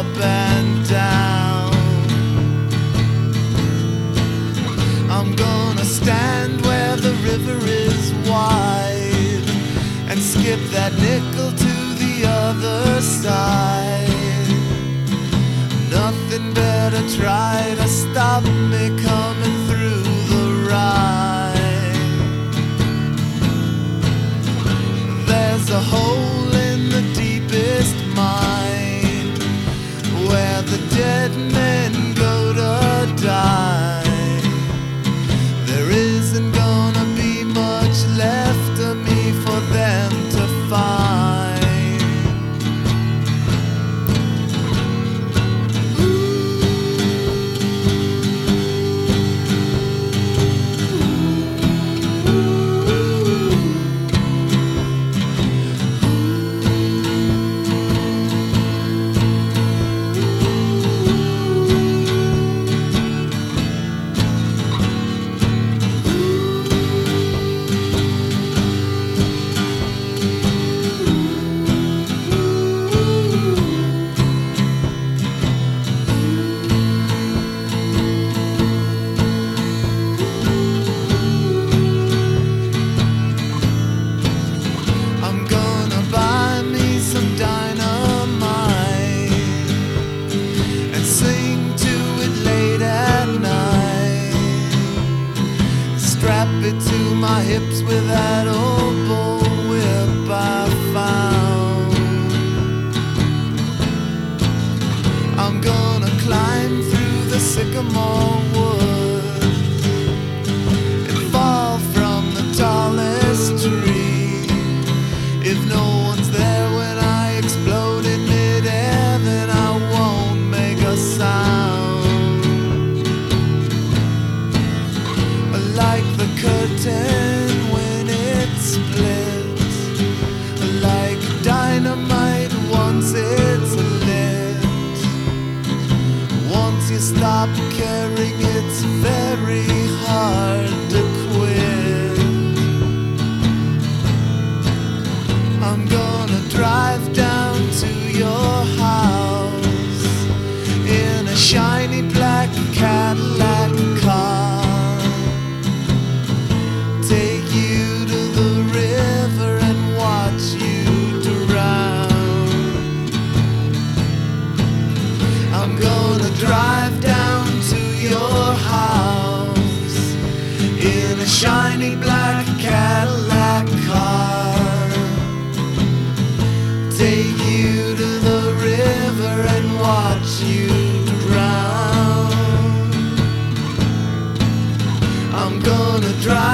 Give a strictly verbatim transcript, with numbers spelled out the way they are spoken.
up and down. I'm gonna stand where the river is wide and skip that nickel to the other side. Nothing better try to stop me coming through the ride. There's a hole in the deepest mine where the dead men go to die. There isn't gonna be much left of me for them to find. Strap it to my hips with that old bullwhip I found. I'm gonna climb through the sycamore woods and fall from the tallest tree. If no one's there when I explode in midair, then I won't make a sound. Like the curtain when it splits, like dynamite once it's lit. Once you stop caring, it's very hard to quit. I'm gonna drive down to your house in a shiny black Cadillac car. Take you to the river and watch you drown. I'm gonna drive down to your house in a shiny black Cadillac car. Take you to the river and watch you drown. I'm gonna drive